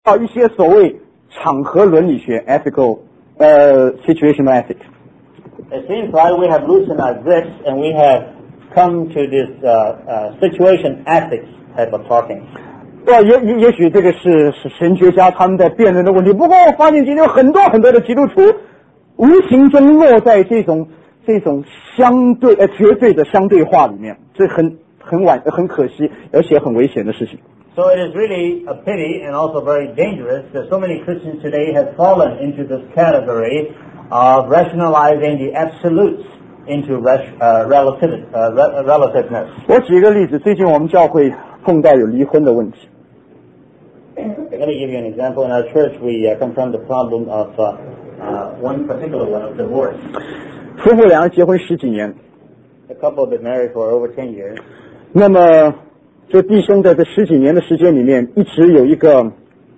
到一些所谓场合伦理学 ethical situational ethics. It seems like we have loosened our grips and we have come to this situation ethics type of talking. 也许这个是神学家他们在辩论的问题，不过我发现今天有很多的基督徒无形中落在这种相对绝对的相对化里面，这很可惜，而且很危险的事情。 So it is really a pity and also very dangerous that so many Christians today have fallen into this category of rationalizing the absolutes into relativeness. 我举一个例子，最近我们教会碰到有离婚的问题。 Let me give you an example. In our church, we confront the problem of one particular one of divorce. 夫妇两人结婚10几年 A couple have been married for over 10 years. 那么这弟兄在这10几年的时间里面，一直有一种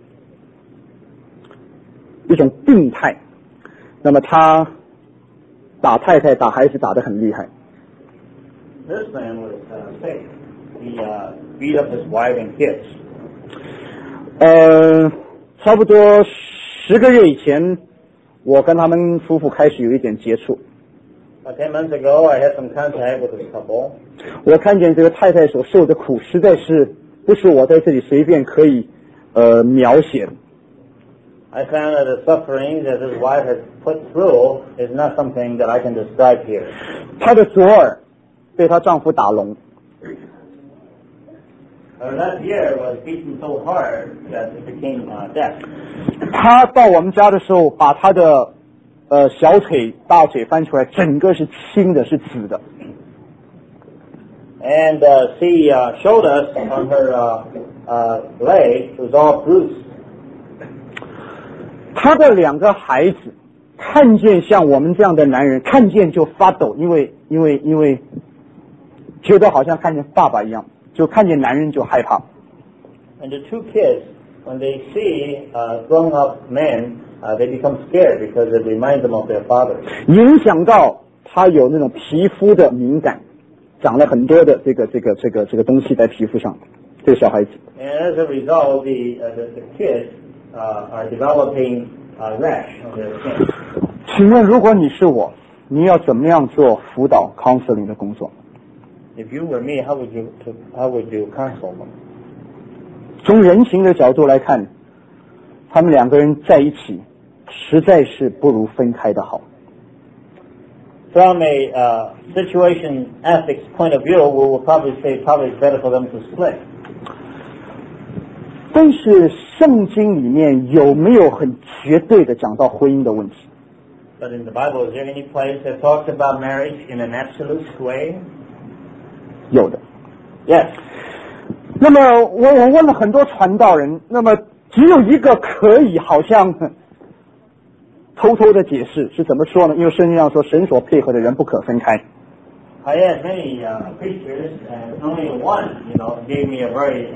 病态。那么他打太太、打孩子打得很厉害。 This man was sick. He beat up his wife and kids. 差不多10个月以前，我跟他们夫妇开始有一点接触。 10 months ago, I had some contact with this couple. 我看见这个太太所受的苦，实在是不是我在这里随便可以描写的。 I found that the suffering that his wife has put through is not something that I can describe here. 她的左耳被她丈夫打聋。 Her left ear was beaten so hard that it became deaf. 她到我们家的时候，把她的小腿、大腿翻出来，整个是青的，是紫的。 And she showed us on her leg it was all bruised. 她的2个孩子看见像我们这样的男人，看见就发抖，因为觉得好像看见爸爸一样，就看见男人就害怕。 And the 2 kids, when they see grown-up men, they become scared because it reminds them of their father. 影响到他有那种皮肤的敏感，长了很多的这个东西在皮肤上，这个小孩子。 And as a result, the kids are developing rash on their skin. 请问，如果你是我，你要怎么样做辅导 counseling 的工作？ If you were me, how would you counsel them? 从人情的角度来看，他们2个人在一起，实在是不如分开的好。 From a situation ethics point of view, we will probably say probably it's better for them to split. 但是圣经里面有没有很绝对的讲到婚姻的问题？ But in the Bible, is there any place that talks about marriage in an absolute way? 有的。 Yes. 那么我问了很多传道人，那么只有一个可以好像偷偷的解释，是怎么说呢？因为圣经上说神所配合的人不可分开。 I asked many preachers, and only one, gave me a very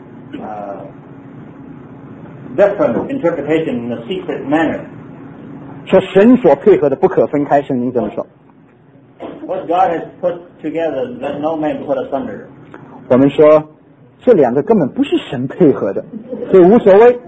different interpretation in a secret manner. 说神所配合的不可分开，圣经这么说。 What God has put together, let no man put asunder. 我们说这2个根本不是神配合的，所以无所谓。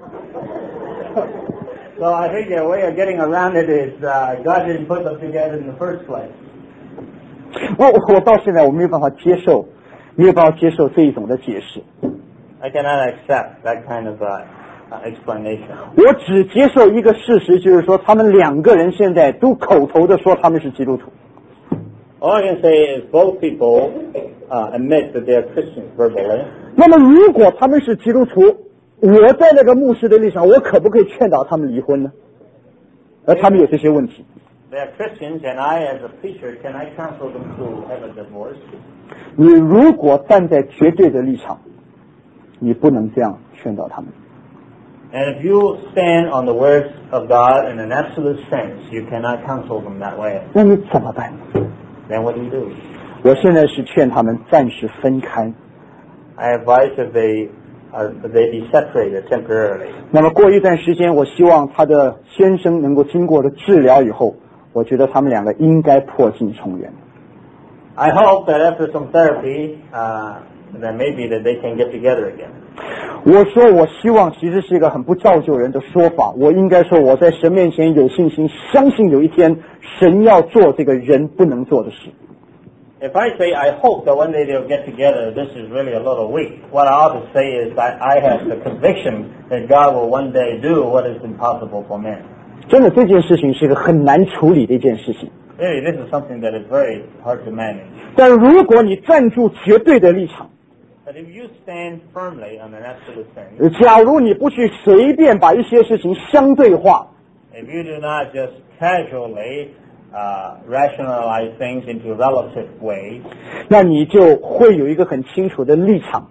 So I think a way of getting around it is God didn't put them together in the first place. 我到现在我没有办法接受这一种的解释。 I cannot accept that kind of explanation. 我只接受一个事实，就是说他们2个人现在都口头的说他们是基督徒。 All I can say is both people admit that they are Christians verbally. 那么如果他们是基督徒，我在那个牧师的立场，我可不可以劝导他们离婚呢？而他们有这些问题。 They are Christians, and I, as a preacher, can I counsel them to have a divorce? 你如果站在绝对的立场，你不能这样劝导他们。 And if you stand on the words of God in an absolute sense, you cannot counsel them that way. 那你怎么办？ Then what do? 我现在是劝他们暂时分开。 I advise that they be separated temporarily. 那么过一段时间，我希望他的先生能够经过了治疗以后，我觉得他们2个应该破镜重圆。 I hope that after some therapy, then maybe that they can get together again. 我说我希望其实是一个很不造就人的说法，我应该说我在神面前有信心，相信有一天神要做这个人不能做的事。 If I say I hope that one day they'll get together, this is really a little weak. What I ought to say is that I have the conviction that God will one day do what is impossible for man. 真的，这件事情是一个很难处理的一件事情。 Really, this is something that is very hard to manage. 但如果你站住绝对的立场， But if you stand firmly on an absolute thing, 假如你不去随便把一些事情相对化， if you do not just casually rationalize things into a relative way, 那你就会有一个很清楚的立场。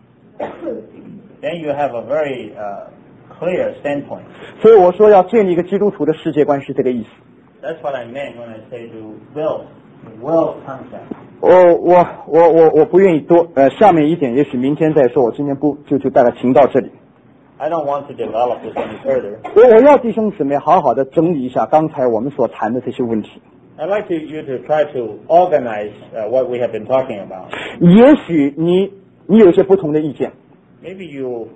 then you have a very clear standpoint. 所以我说要建立一个基督徒的世界观是这个意思。 That's what I meant when I say to will concept. 我不愿意多下面一点也许明天再说，我今天不就大概停到这里。 I don't want to develop this any further. 我要弟兄姊妹好好的整理一下刚才我们所谈的这些问题。 I'd like you to try to organize what we have been talking about. 也许你有些不同的意见， Maybe you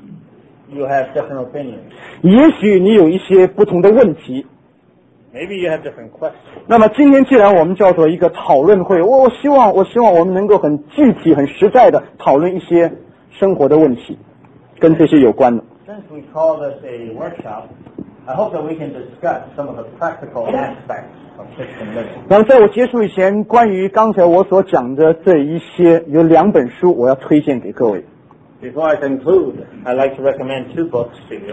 have different opinions. 也许你有一些不同的问题。 Maybe you have different questions. 那么今天既然我们叫做一个讨论会，我希望我们能够很具体、很实在的讨论一些生活的问题，跟这些有关的。 Since we call this a workshop, I hope that we can discuss some of the practical aspects of Christian living. 那么在我结束以前，关于刚才我所讲的这一些，有2本书我要推荐给各位。 Before I conclude, I'd like to recommend 2 books to you.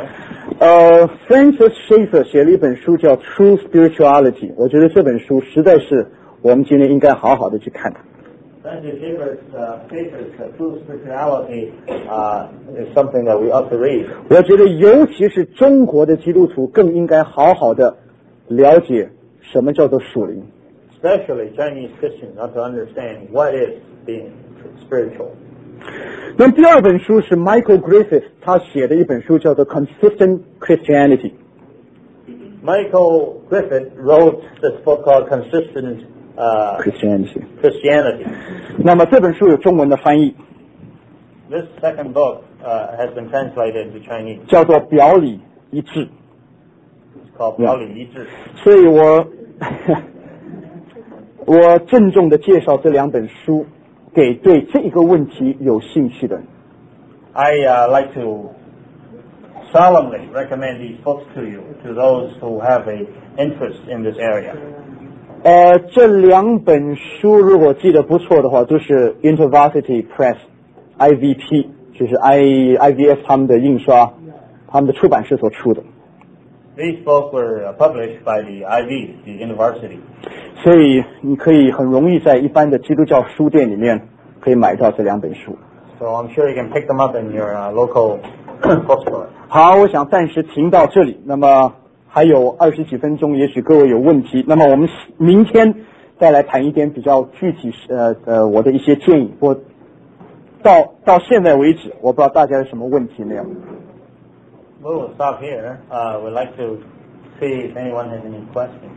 Francis Schaeffer 写了一本书叫《True Spirituality》，我觉得这本书实在是我们今天应该好好的去看。 Francis Schaeffer's True Spirituality is something that we ought to read. 我觉得尤其是中国的基督徒更应该好好的了解什么叫做属灵。 Especially Chinese Christians ought to understand what is being spiritual. 那么第2本书是 Michael Griffith 他写的一本书，叫做《Consistent Christianity》。 Michael Griffith wrote this book called Consistent Christianity. 那么这本书有中文的翻译， This second book has been translated into Chinese. 叫做《表里一致》。 It's called 表里一致。 所以我郑重的介绍这2本书给对这个问题有兴趣的人。 I like to solemnly recommend these books to you, to those who have an interest in this area. 这2本书如果记得不错的话，都是 InterVarsity Press IVP， 就是 IVF 他们的印刷，他们的出版社所出的。 These books were published by the IV, the university. 所以你可以很容易在一般的基督教书店里面可以买到这2本书。 So I'm sure you can pick them up in your local bookstore. 好，我想暂时停到这里。那么还有20几分钟，也许各位有问题。那么我们明天再来谈一点比较具体我的一些建议。我到现在为止，我不知道大家有什么问题没有。 We'll stop here. We'd like to see if anyone has any questions.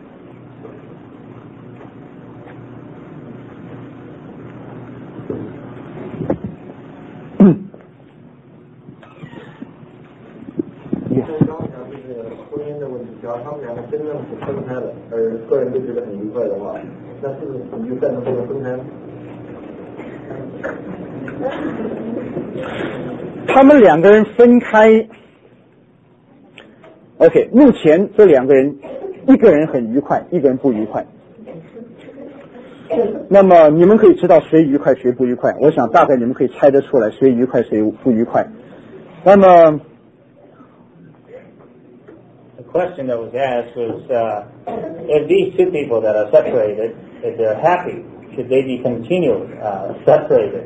Yes. 就是婚姻的问题，只要他们2个真正是分开的，而个人都觉得很愉快的话，那是不是你就赞成这个分开？ 他们2个人分开 ，OK， 目前这2个人，一个人很愉快，一个人不愉快。那么你们可以知道谁愉快谁不愉快，我想大概你们可以猜得出来谁愉快谁不愉快。那么 The question that was asked was, if these 2 people that are separated, if they're happy, should they be continued separated?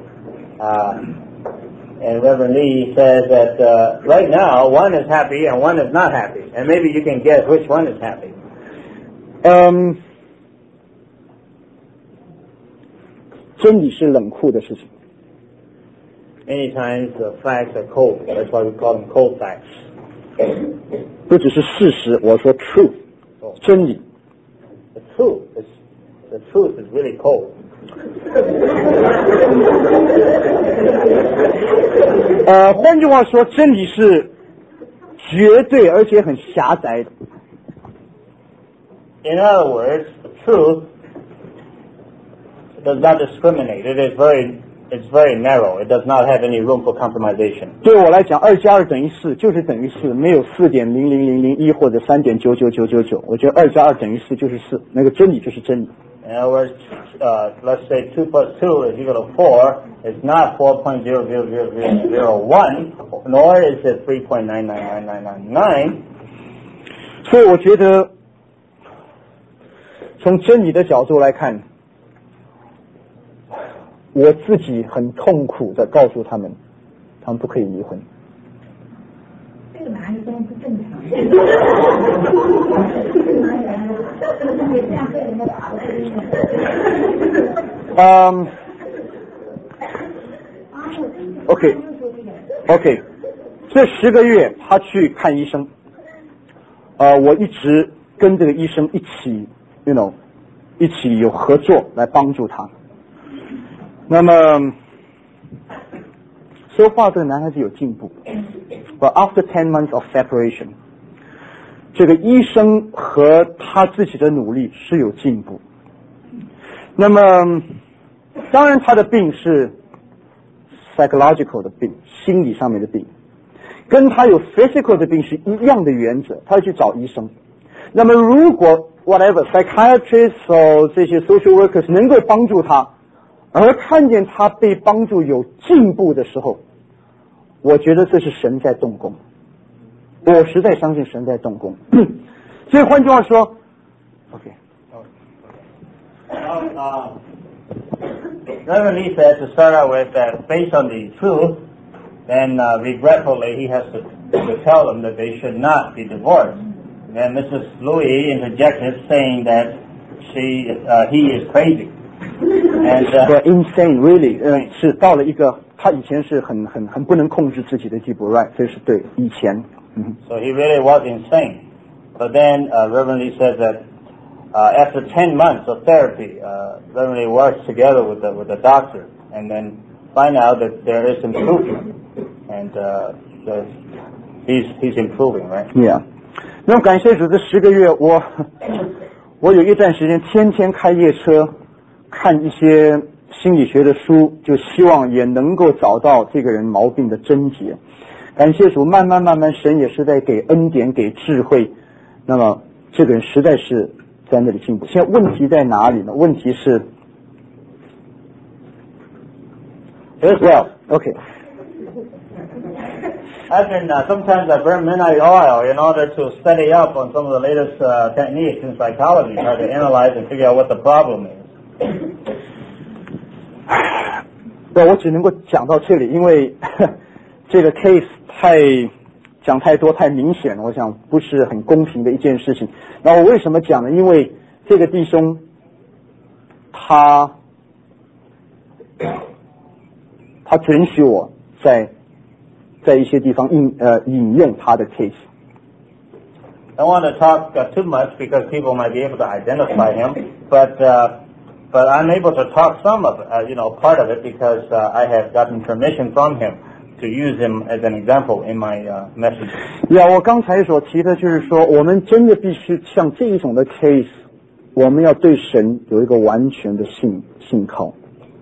And Reverend Lee says that right now one is happy and one is not happy, and maybe you can guess which one is happy. 真理是冷酷的事情。 Many times the facts are cold. That's why we call them cold facts. 不只是事实，我说 truth， 真理。 The truth is really cold. 换句话说，真理是绝对而且很狭窄的。 In other words, the truth does not discriminate. It's very narrow. It does not have any room for compromisation. 对我来讲，2加2等于4就是等于4，没有4.00001或者3.99999。我觉得2加2等于4就是4，那个真理就是真理。 In other words, let's say 2 plus 2 is equal to 4. It's not 4.00001, nor is it 3.999999. 所以我觉得，从真理的角度来看，我自己很痛苦的告诉他们不可以离婚。 这个哪里都不正常。OK， 这10个月他去看医生，我一直跟这个医生一起有合作来帮助他。那么 so far 这个男孩子有进步。But after 10 months of separation， 这个医生和他自己的努力是有进步。那么当然他的病是 psychological 的病，心理上面的病，跟他有 physical 的病是一样的原则，他要去找医生。那么如果 whatever psychiatrists 或这些 social workers 能够帮助他，而看见他被帮助有进步的时候，我觉得这是神在动工，我实在相信神在动工。所以换句话说 ，OK。 Reverend Lee said to start out with that based on the truth, then regretfully he has to tell them that they should not be divorced. Then Mrs. Louis interjected saying that he is crazy. And insane, really， 是到了一个他以前是很不能控制自己的地步 ，right？ 这是对以前。 So he really was insane. But then Reverend Lee said that after 10 months of therapy, Reverend Lee works together with the doctor, and then find out that there is improvement, and he's improving, right? Yeah. 那么感谢主，这10个月我有一段时间天天开夜车。看一些心理学的书，就希望也能够找到这个人毛病的症结。感谢主，慢慢神也是在给恩典给智慧，那么这个人实在是在那里进步。现在问题在哪里呢？问题是 well okay sometimes I burn midnight oil in order to study up on some of the latest techniques in psychology, try to analyze and figure out what the problem is. 我只能够讲到这里，因为这个 case 讲太多太明显了，我想不是很公平的一件事情。那我为什么讲呢？因为这个弟兄他准许我在一些地方引用他的 case。 I don't want to talk too much because people might be able to identify him, but I'm able to talk some of part of it because I have gotten permission from him to use him as an example in my message. 我刚才所提的就是说，我们真的必须像这一种的 case， 我们要对神有一个完全的信靠。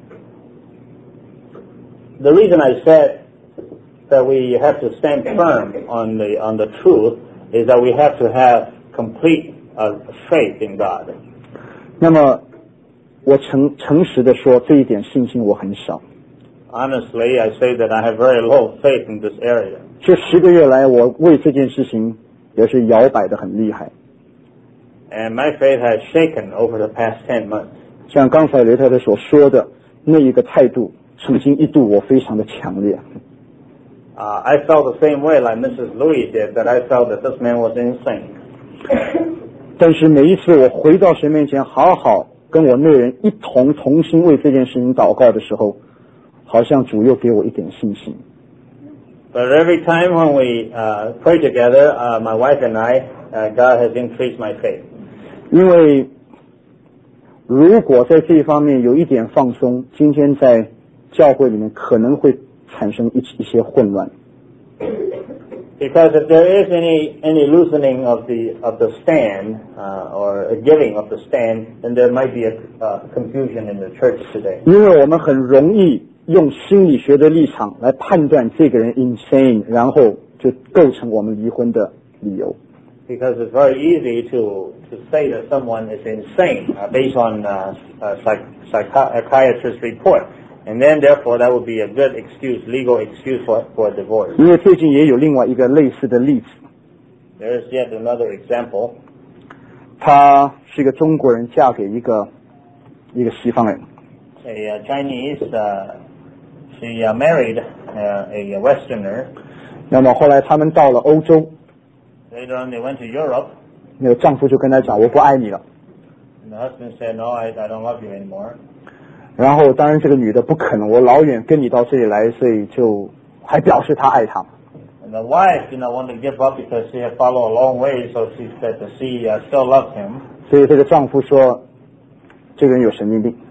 The reason I said that we have to stand firm on the truth is that we have to have complete faith in God. 那么我诚实的说，这一点信心我很少。 Honestly, I say that I have very low faith in this area. 这10个月来，我为这件事情也是摇摆得很厉害。 And my faith has shaken over the past 10 months. 像刚才雷太太所说的那一个态度，曾经一度我非常的强烈。 I felt the same way like Mrs. Louis did, that I felt that this man was insane. 但是每一次我回到神面前，好好跟我内人一同重新为这件事情祷告的时候，好像主又给我一点信心。 But every time when we pray together, my wife and I, God has increased my faith. 因为如果在这一方面有一点放松，今天在教会里面可能会产生一些混乱。 Because if there is any loosening of the stand or a giving of the stand, then there might be a confusion in the church today. 因为我们很容易用心理学的立场来判断这个人 insane， 然后就构成我们离婚的理由。 Because it's very easy to say that someone is insane based on psychiatrist's report. And then, therefore, that would be a good excuse, legal excuse for divorce. 因为最近也有另外一个类似的例子。 There is yet another example. 她是一个中国人，嫁给一个西方人。 A Chinese, she married a Westerner. 那么后来他们到了欧洲。 Later on, they went to Europe. 那个丈夫就跟她讲：“我不爱你了。” And the husband said, "No, I don't love you anymore." 然后当然这个女的不可能，我老远跟你到这里来，所以就还表示她爱他。 And the wife did not want to give up because she had followed a long way, so she said that she still loved him. 所以这个丈夫说，这个人有神经病。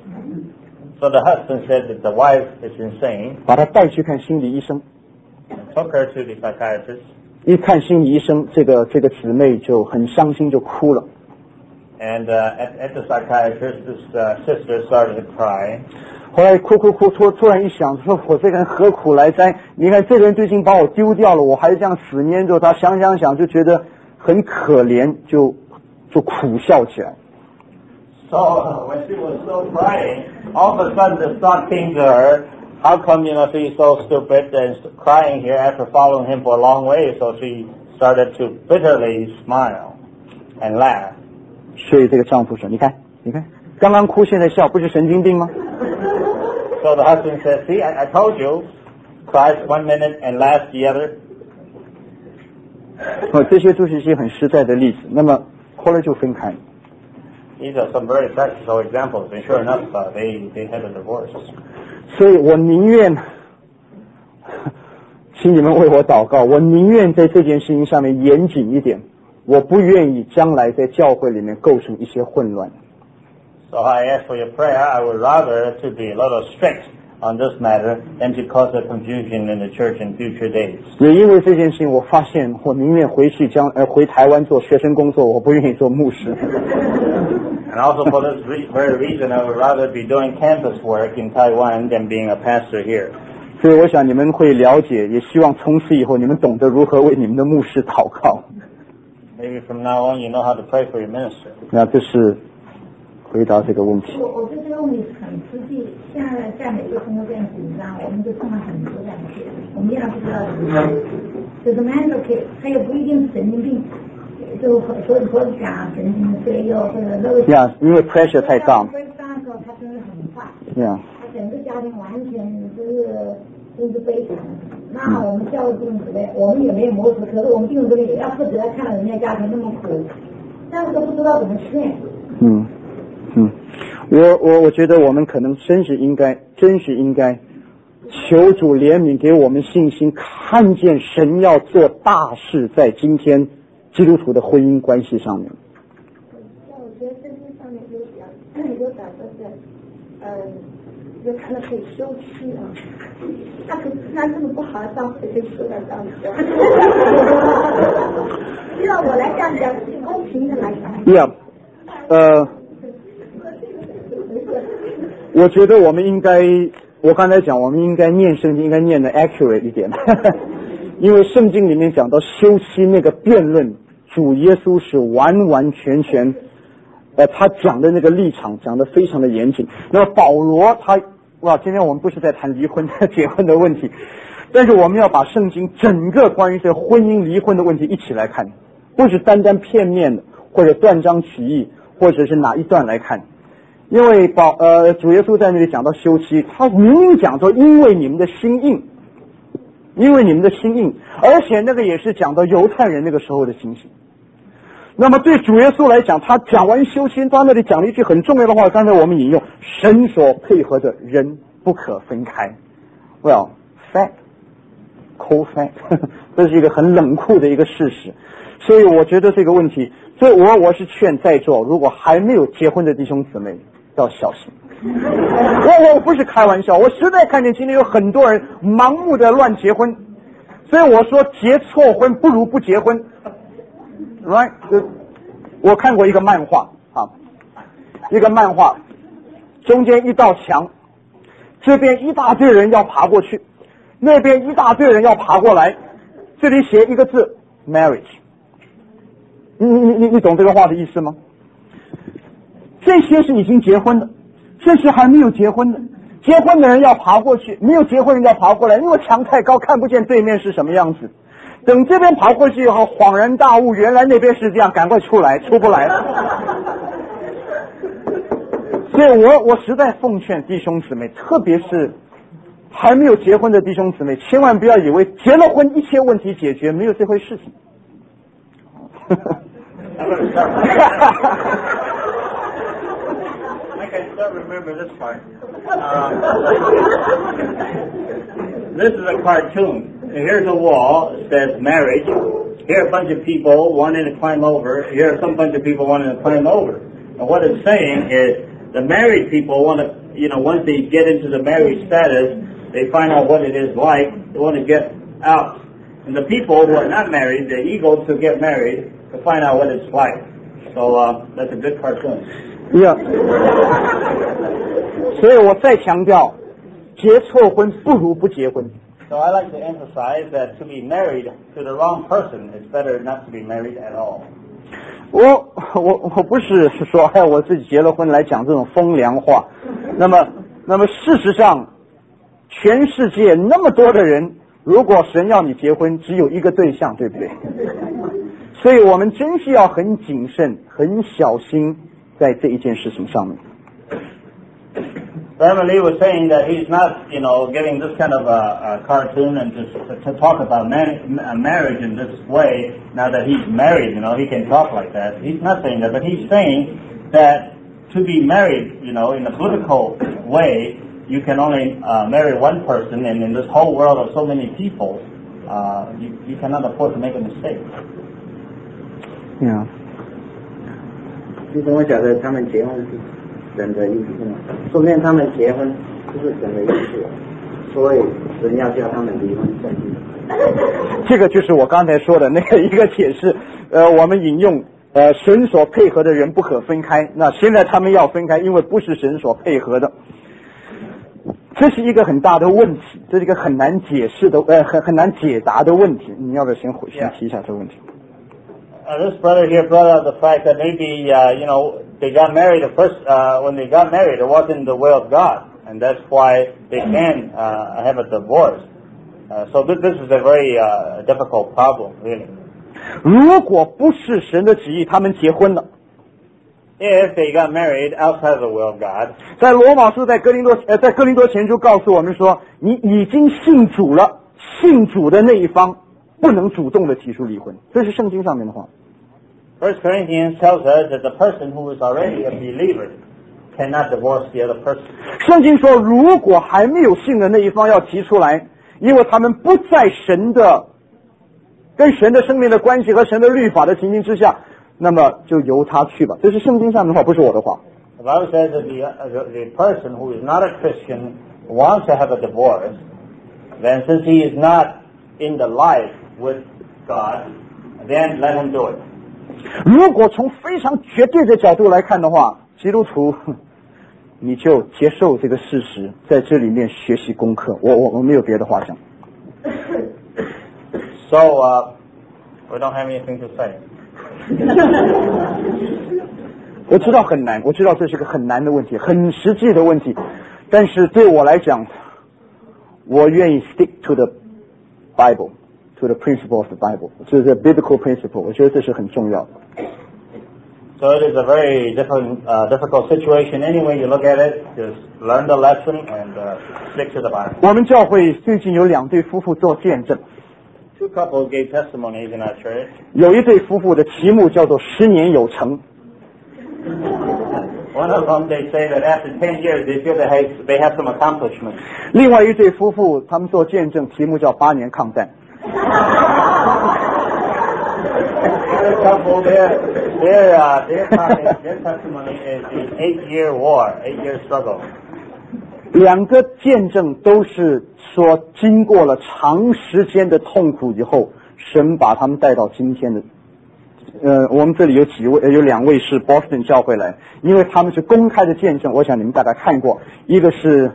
So the husband said that the wife is insane. 把她带去看心理医生。 Took her to the psychiatrist. 一看心理医生，这个姊妹就很伤心，就哭了。 And at the psychiatrist, this sister started to cry. 后来哭，突然一想，说我这个人何苦来哉？你看这个人最近把我丢掉了，我还这样死粘着他，想就觉得很可怜，就苦笑起来。 So when she was still crying, all of a sudden the thought came to her, how come, she's so stupid and crying here after following him for a long way? So she started to bitterly smile and laugh. 所以这个丈夫说：“你看，刚刚哭现在笑，不是神经病吗？” So the husband said, "See, I told you, cries 1 minute and laughs the other." 这些都是一些很实在的例子。那么后来就分开。 These are some very practical examples, and sure enough, they had a divorce. 所以我宁愿，请你们为我祷告，我宁愿在这件事情上面严谨一点。我不愿意将来在教会里面构成一些混乱。 So I ask for your prayer. I would rather to be a little strict on this matter than to cause a confusion in the church in future days. 也因为这件事情，我发现我宁愿回台湾做学生工作，我不愿意做牧师。 And also for this very reason, I would rather be doing campus work in Taiwan than being a pastor here. 所以我想你们会了解，也希望从此以后你们懂得如何为你们的牧师祷告。 Maybe from now on, you know how to pray for your minister. 那这是回答这个问题。 我对这个问题很实际。现在每个朋友这样紧张，我们就碰到很多这样的事，我们依然不知道怎么办。这个 mental case， 他也不一定是神经病，就和讲神经衰弱或者那个。 Yeah， 因为 pressure 太大。 breakdown 的时候，他真的很快。 Yeah。 他整个家庭完全真是悲惨。那我们教育弟兄姊妹，我们也没有模式，可是我们弟兄姊妹也要负责看到人家家庭那么苦，但是都不知道怎么劝。 我觉得我们可能真是应该求主怜悯，给我们信心，看见神要做大事在今天基督徒的婚姻关系上面。 我觉得圣经上面有讲说是，就看到可以休妻啊，那这么不好的丈夫可以休在丈夫。让我来这样讲，公平的来讲。 我觉得我们应该，我刚才讲，我们应该念圣经，应该念的 accurate 一点，因为圣经里面讲到休妻那个辩论，主耶稣是完完全全，他讲的那个立场讲得非常的严谨。那么保罗今天我们不是在谈离婚结婚的问题，但是我们要把圣经整个关于这婚姻离婚的问题一起来看，不是单单片面的或者断章取义，或者是哪一段来看。因为主耶稣在那里讲到休妻，他明明讲说因为你们的心硬，而且那个也是讲到犹太人那个时候的情形。那么对主耶稣来讲，他讲完休妻，他那里讲了一句很重要的话，刚才我们引用，神所配合的人不可分开。Well, fact. cold fact， 这是一个很冷酷的一个事实。所以我觉得这个问题，所以我是劝在座如果还没有结婚的弟兄姊妹要小心。我不是开玩笑，我实在看见今天有很多人盲目的乱结婚，所以我说结错婚不如不结婚。Right？ 我看过一个漫画啊，一个漫画中间一道墙，这边一大堆人要爬过去，那边一大堆人要爬过来，这里写一个字 marriage。你懂这个话的意思吗？这些是已经结婚的，这些还没有结婚的，结婚的人要爬过去，没有结婚人要爬过来，因为墙太高看不见对面是什么样子。等这边爬过去以后恍然大悟，原来那边是这样，赶快出来，出不来了。所以我实在奉劝弟兄姊妹，特别是还没有结婚的弟兄姊妹，千万不要以为结了婚一切问题解决，没有这回事情。 I can still remember this part. This is a cartoon. Here's a wall. It says marriage. Here are a bunch of people wanting to climb over. Here are some bunch of people wanting to climb over. And what it's saying is the married people want to, once they get into the married status, they find out what it is like. They want to get out. And the people who are not married, they're eager to get married to find out what it's like. So that's a good cartoon. Yeah. 所以我再强调，结错婚不如不结婚。 So I like to emphasize that to be married to the wrong person, it's better not to be married at all. 我不是说我自己结了婚来讲这种风凉话。那么事实上，全世界那么多的人，如果神要你结婚，只有一个对象，对不对？所以我们真是要很谨慎、很小心在这一件事情上面。 Emily was saying that he's not, giving this kind of a cartoon and to talk about marriage in this way. Now that he's married, he can talk like that. He's not saying that, but he's saying that to be married, in a biblical way, you can only marry one person, and in this whole world of so many people, you cannot afford to make a mistake. Yeah. 你怎么晓得他们结婚是神的意思呢？说明他们结婚不是神的意思，所以神要叫他们离婚圣经。 这个就是我刚才说的那个一个解释。我们引用神所配合的人不可分开。那现在他们要分开，因为不是神所配合的。这是一个很大的问题，这是一个很难解释的很难解答的问题。你要不要先提一下这个问题 ？This brother here brought out the fact that maybe, they got married when they got married, it wasn't the will of God, and that's why they can have a divorce. So this is a very difficult problem, really. 如果不是神的旨意，他们结婚了。 If they got married outside of the will of God. 在罗马书在哥林多前书告诉我们说，你已经信主了，信主的那一方不能主动的提出离婚，这是圣经上面的话。 1 Corinthians tells us that the person who is already a believer cannot divorce the other person. 圣经说，如果还没有信的那一方要提出来，因为他们不在跟神的生命的关系和神的律法的情形之下，那么就由他去吧。这是圣经上面的话，不是我的话。 The Bible says that the person who is not a Christian wants to have a divorce, then since he is not in the life with God, then let him do it. 如果从非常绝对的角度来看的话，基督徒你就接受这个事实，在这里面学习功课。我没有别的话讲。 So we don't have anything to say. 我知道很难，我知道这是个很难的问题，很实际的问题，但是对我来讲，我愿意 stick to the Bible。To the principle of the Bible, 就是 biblical principle， 我觉得这是很重要的。 So it is a very difficult situation. Anyway, you look at it, just learn the lesson and stick to the Bible. 我们教会最近有2对夫妇做见证。 Two couples gave testimonies in our church. 有一对夫妇的题目叫做10年有成。 One One of them, they say that after 10 years, they feel they have some accomplishments. 另外一对夫妇，他们做见证，题目叫8年抗战。 Another couple, their testimony is the 8-year war, 8-year struggle. 两个见证都是说，经过了长时间的痛苦以后，神把他们带到今天的。我们这里有2位是 Boston 教会来，因为他们是公开的见证，我想你们大概看过，一个是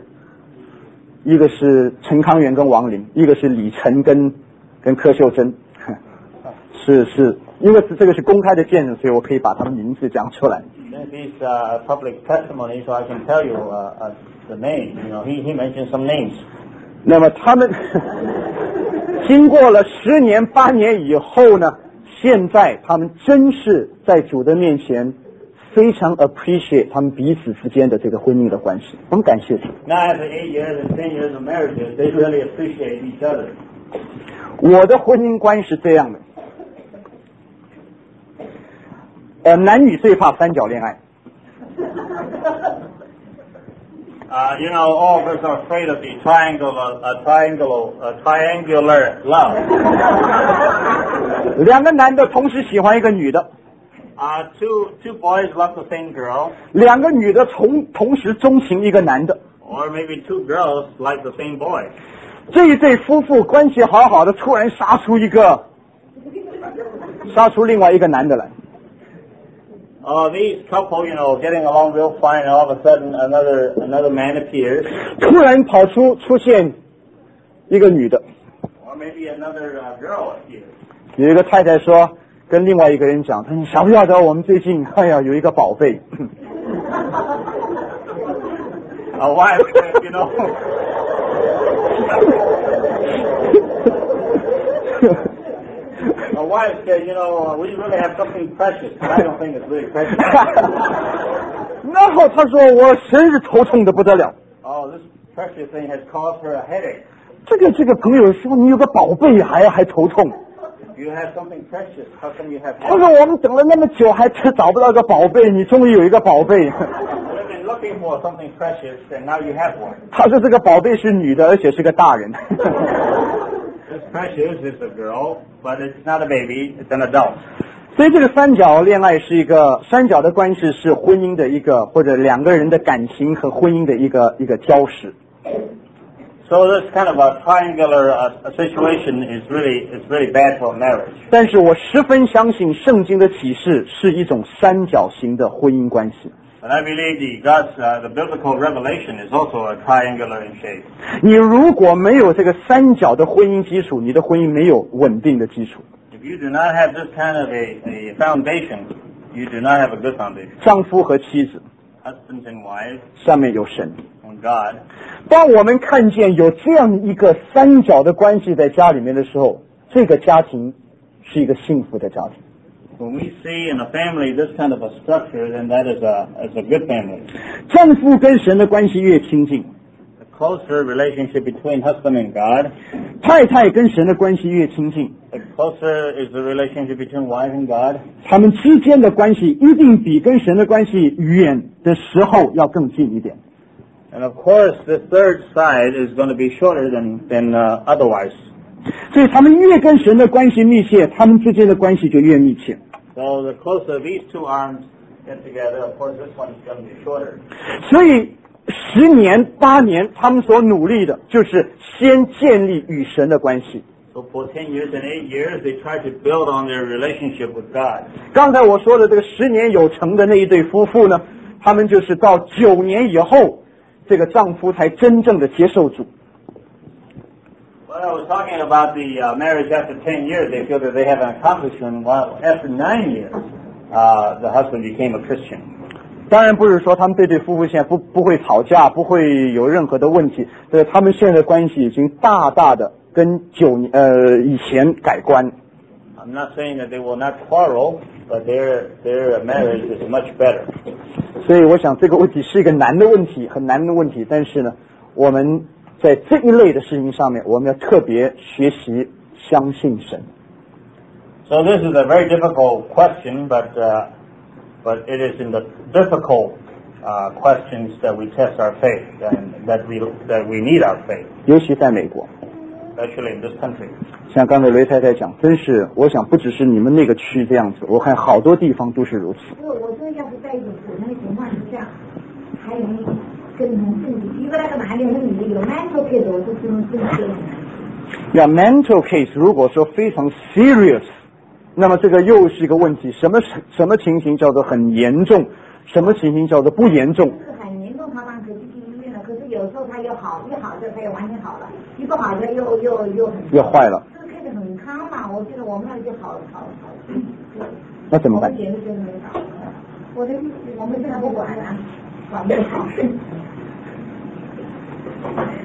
陈康元跟王林，一个是李晨跟柯秀珍，是因为这个是公开的见证，所以我可以把他们名字讲出来。 These public testimonies, so I can tell you the names. You know, he mentioned some names. 那么他们经过了10年8年以后呢，现在他们真是在主的面前非常 appreciate 他们彼此之间的这个婚姻的关系，我们感谢主。 Now after 8 years and 10 years of marriages, they really appreciate each other. 我的婚姻观是这样的，男女最怕三角恋爱。 You know, all of us are afraid of the triangular love. 两个男的同时喜欢一个女的。 Two boys love the same girl. 两个女的同时钟情一个男的。 Or maybe two girls like the same boy. 这一对夫妇关系好好的，突然杀出另外一个男的来。 These couple, you know, getting along real fine, and all of a sudden another man appears. 突然出现一个女的。 Or maybe another girl appears. 有一个太太说，跟另外一个人讲，你晓不晓得我们最近有一个宝贝。 A wife said, you know. My wife said, you know, we really have something precious. I don't think it's really precious. 然后他说我真是头痛的不得了。 This precious thing has caused her a headache. 这个朋友说你有个宝贝还头痛。 You have something precious. How come you have? 他说我们等了那么久还找不到个宝贝，你终于有一个宝贝。 We've been looking for something precious, and now you have one. 他说这个宝贝是女的，而且是个大人。 This precious is a girl, but it's not a baby, it's an adult. 所以这个三角恋爱是三角的关系是婚姻的或者两个人的感情和婚姻的一个礁石。 So this kind of a triangular situation is really bad for marriage. 但是我十分相信圣经的启示是一种三角形的婚姻关系。 And I believe the biblical revelation is also a triangular in shape. 你如果没有这个三角的婚姻基础，你的婚姻没有稳定的基础。 If you do not have this kind of a foundation, you do not have a good foundation. 丈夫和妻子 Husbands and wives 上面有神。 and God. 当我们看见有这样一个三角的关系在家里面的时候，这个家庭是一个幸福的家庭。 When we see in a family this kind of a structure, then that is a good family. 丈夫跟神的关系越亲近， The closer relationship between husband and God, 太太跟神的关系越亲近， the closer is the relationship between wife and God. 他们之间的关系一定比跟神的关系远的时候要更近一点。 And of course, the third side is going to be shorter than otherwise. 所以他们越跟神的关系密切，他们之间的关系就越密切。 So the closer these two arms get together, of course, this one is going to be shorter. 所以10年8年，他们所努力的就是先建立与神的关系。 So for 10 years and 8 years, they try to build on their relationship with God. 刚才我说的这个10年有成的那一对夫妇呢，他们就是到9年以后，这个丈夫才真正的接受主。 Well, I was talking about the marriage after 10 years. They feel that they have an accomplishment. While after 9 years, the husband became a Christian. 当然不是说他们这对夫妇现在不会吵架，不会有任何的问题。他们现在的关系已经大大的跟以前改观。 I'm not saying that they will not quarrel, but their marriage is much better. 所以我想这个问题是一个难的问题，很难的问题。但是呢，我们在这一类的事情上面，我们要特别学习相信神。 So this is a very difficult question, but it is in the difficult questions that we test our faith and that we need our faith. 尤其在美国。 Especially in this country. 像刚才雷太太讲，真是，我想不只是你们那个区这样子，我看好多地方都是如此。 我说要是在一个普通的情况之下，还容易跟人证据。一个那个男的和女的有 mental case， 我是这种证据。 mental case 如果说非常 serious， 那么这个又是一个问题，什么情形叫做很严重，什么情形叫做不严重？ 是很严重，常常可以去医院了。可是有时候他又好，一好的他又完全好了，一不好的又坏了。 这个 case 很康嘛，我觉得我们那就好。 那怎么办？ 我们简直就是没搞。我们现在不管了，管不好。